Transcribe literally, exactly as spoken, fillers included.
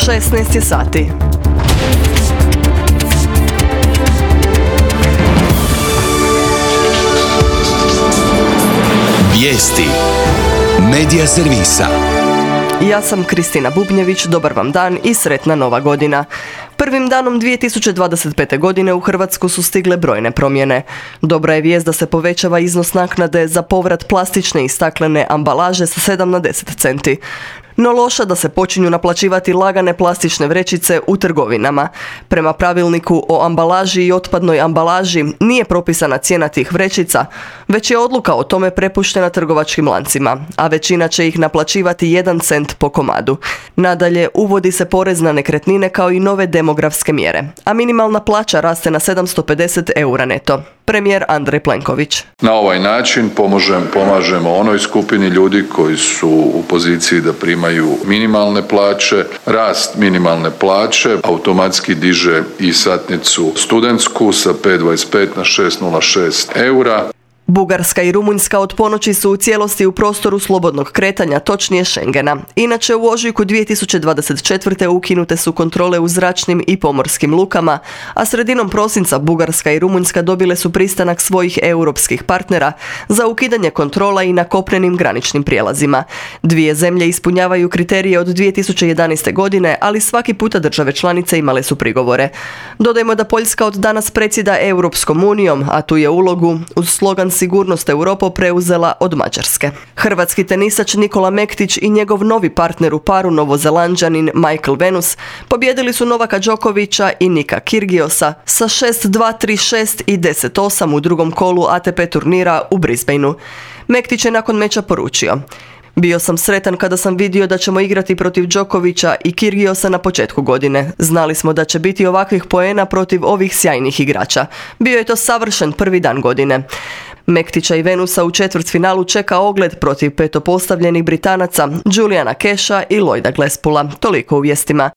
šesnaest je sati. Vijesti Medija servisa. Ja sam Kristina Bubnjević, dobar vam dan i sretna nova godina. Prvim danom dvije tisuće dvadeset pete. godine u Hrvatsku su stigle brojne promjene. Dobra je vijest da se povećava iznos naknade za povrat plastične i staklene ambalaže sa sedam na deset centi. No loša da se počinju naplaćivati lagane plastične vrećice u trgovinama. Prema pravilniku o ambalaži i otpadnoj ambalaži nije propisana cijena tih vrećica, već je odluka o tome prepuštena trgovačkim lancima, a većina će ih naplaćivati jedan cent po komadu. Nadalje, uvodi se porez na nekretnine kao i nove demografske mjere, a minimalna plaća raste na sedamsto pedeset eura neto. Premijer Andrej Plenković. Na ovaj način pomožem, pomažemo onoj skupini ljudi koji su u poziciji da primaju minimalne plaće. Rast minimalne plaće automatski diže i satnicu studentsku sa pet zarez dvadeset pet na šest zarez nula šest eura. Bugarska i Rumunjska od ponoći su u cijelosti u prostoru slobodnog kretanja, točnije Schengena. Inače, u ožujku dvije tisuće dvadeset četvrte. ukinute su kontrole u zračnim i pomorskim lukama, a sredinom prosinca Bugarska i Rumunjska dobile su pristanak svojih europskih partnera za ukidanje kontrola i na kopnenim graničnim prijelazima. Dvije zemlje ispunjavaju kriterije od dvije tisuće jedanaeste. godine, ali svaki puta države članice imale su prigovore. Dodajmo da Poljska od danas predsjeda Europskom unijom, a tu je ulogu uz slogan Sigurnost Europo preuzela od Mađarske. Hrvatski tenisač Nikola Mektić i njegov novi partner u paru, Novozelanđanin Michael Venus, pobijedili su Novaka Đokovića i Nika Kyrgiosa sa šest dva, tri šest i deset osam u drugom kolu A T P turnira u Brisbaneu. Mektić je nakon meča poručio: "Bio sam sretan kada sam vidio da ćemo igrati protiv Đokovića i Kyrgiosa na početku godine. Znali smo da će biti ovakvih poena protiv ovih sjajnih igrača. Bio je to savršen prvi dan godine." Mektića i Venusa u četvrtfinalu čeka ogled protiv petopostavljenih Britanaca Juliana Casha i Lloyda Glasspool'a. Toliko u vijestima.